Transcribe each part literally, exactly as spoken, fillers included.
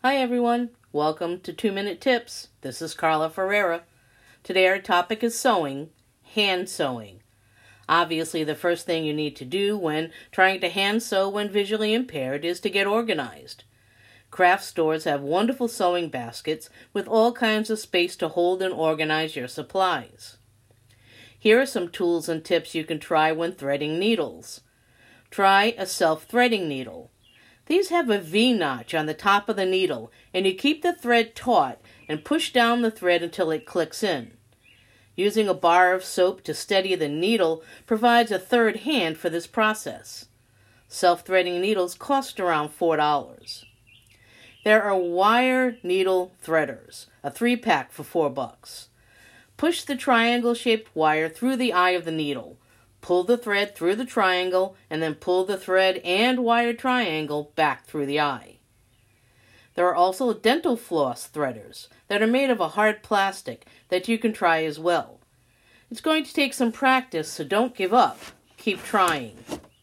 Hi everyone, welcome to two minute Tips. This is Carla Ferreira. Today our topic is sewing, hand sewing. Obviously the first thing you need to do when trying to hand sew when visually impaired is to get organized. Craft stores have wonderful sewing baskets with all kinds of space to hold and organize your supplies. Here are some tools and tips you can try when threading needles. Try a self-threading needle. These have a V-notch on the top of the needle, and you keep the thread taut and push down the thread until it clicks in. Using a bar of soap to steady the needle provides a third hand for this process. Self-threading needles cost around four dollars. There are wire needle threaders, a three-pack for four bucks. Push the triangle-shaped wire through the eye of the needle. Pull the thread through the triangle, and then pull the thread and wire triangle back through the eye. There are also dental floss threaders that are made of a hard plastic that you can try as well. It's going to take some practice, so don't give up. Keep trying.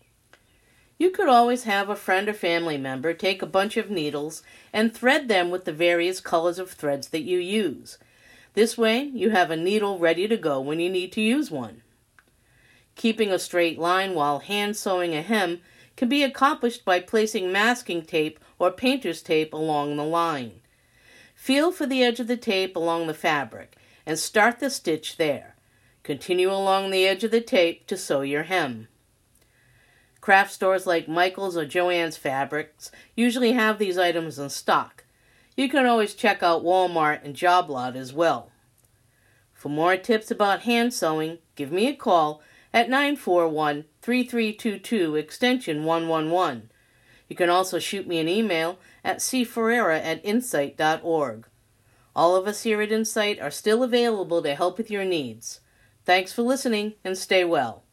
You could always have a friend or family member take a bunch of needles and thread them with the various colors of threads that you use. This way, you have a needle ready to go when you need to use one. Keeping a straight line while hand sewing a hem can be accomplished by placing masking tape or painter's tape along the line. Feel for the edge of the tape along the fabric and start the stitch there. Continue along the edge of the tape to sew your hem. Craft stores like Michaels or Joann's Fabrics usually have these items in stock. You can always check out Walmart and Job Lot as well. For more tips about hand sewing, give me a call at nine four one, three three two two, extension one one one. You can also shoot me an email at c ferreira at insight dot org. All of us here at Insight are still available to help with your needs. Thanks for listening and stay well.